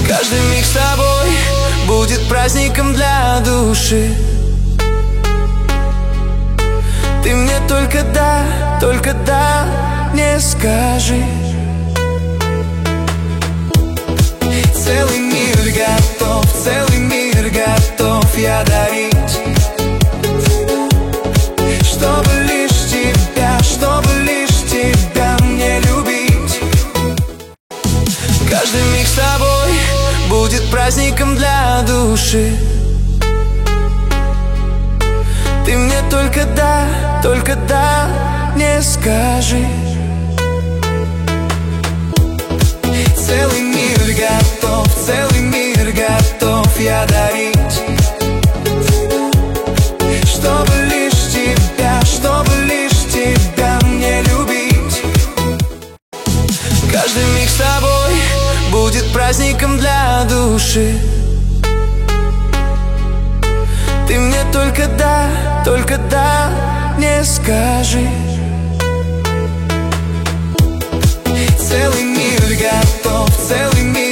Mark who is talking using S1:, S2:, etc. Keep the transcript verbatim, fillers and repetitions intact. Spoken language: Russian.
S1: Каждый миг с тобой будет праздником для души. Ты мне только да, только да, не скажи. Целый мир готов, целый мир готов я дарить, чтобы лишь тебя, чтобы лишь тебя мне любить. Каждый миг с тобой будет праздником для души. Ты мне только да, только да, не скажи. Целый мир готов, целый мир готов я дарить, чтобы лишь тебя, чтобы лишь тебя мне любить. Каждый миг с тобой будет праздником для души. Ты мне только да, только да, не скажи.